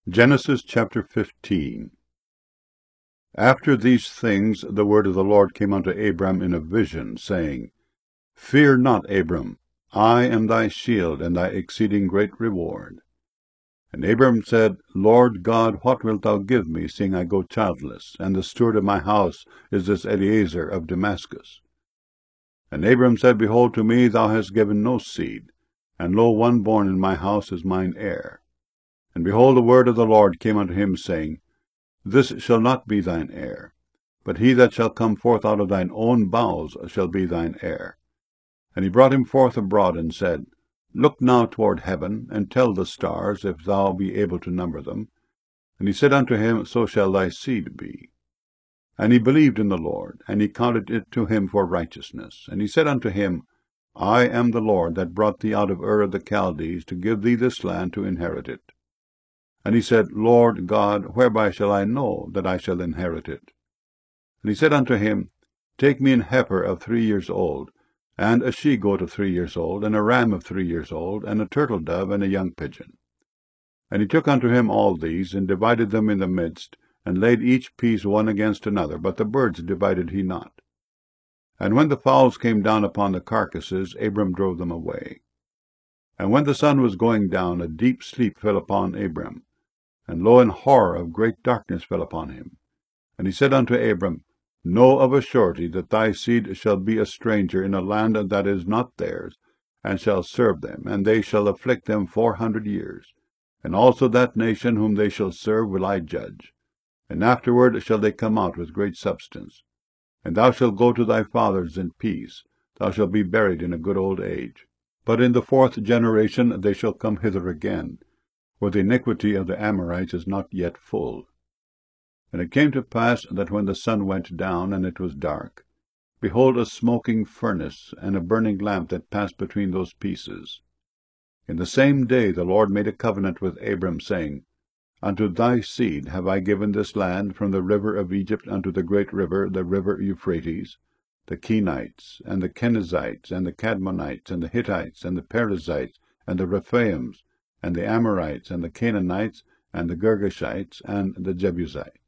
Genesis chapter 15. After these things the word of the Lord came unto Abram in a vision, saying, Fear not, Abram, I am thy shield, and thy exceeding great reward. And Abram said, Lord God, what wilt thou give me, seeing I go childless, and the steward of my house is this Eliezer of Damascus? And Abram said, Behold, to me thou hast given no seed, and lo, one born in my house is mine heir. And behold, the word of the Lord came unto him, saying, This shall not be thine heir, but he that shall come forth out of thine own bowels shall be thine heir. And he brought him forth abroad, and said, Look now toward heaven, and tell the stars, if thou be able to number them. And he said unto him, So shall thy seed be. And he believed in the Lord, and he counted it to him for righteousness. And he said unto him, I am the Lord that brought thee out of Ur of the Chaldees, to give thee this land to inherit it. And he said, Lord God, whereby shall I know that I shall inherit it? And he said unto him, Take me an heifer of 3 years old, and a she-goat of 3 years old, and a ram of 3 years old, and a turtle-dove, and a young pigeon. And he took unto him all these, and divided them in the midst, and laid each piece one against another, but the birds divided he not. And when the fowls came down upon the carcasses, Abram drove them away. And when the sun was going down, a deep sleep fell upon Abram. And lo, an horror of great darkness fell upon him. And he said unto Abram, Know of a surety that thy seed shall be a stranger in a land that is not theirs, and shall serve them, and they shall afflict them 400 years. And also that nation whom they shall serve will I judge. And afterward shall they come out with great substance. And thou shalt go to thy fathers in peace. Thou shalt be buried in a good old age. But in the 4th generation they shall come hither again, for the iniquity of the Amorites is not yet full. And it came to pass that when the sun went down, and it was dark, behold, a smoking furnace, and a burning lamp that passed between those pieces. In the same day the Lord made a covenant with Abram, saying, Unto thy seed have I given this land, from the river of Egypt unto the great river, the river Euphrates, the Kenites, and the Kenizzites, and the Cadmonites, and the Hittites, and the Perizzites, and the Rephaims, and the Amorites, and the Canaanites, and the Girgashites, and the Jebusites.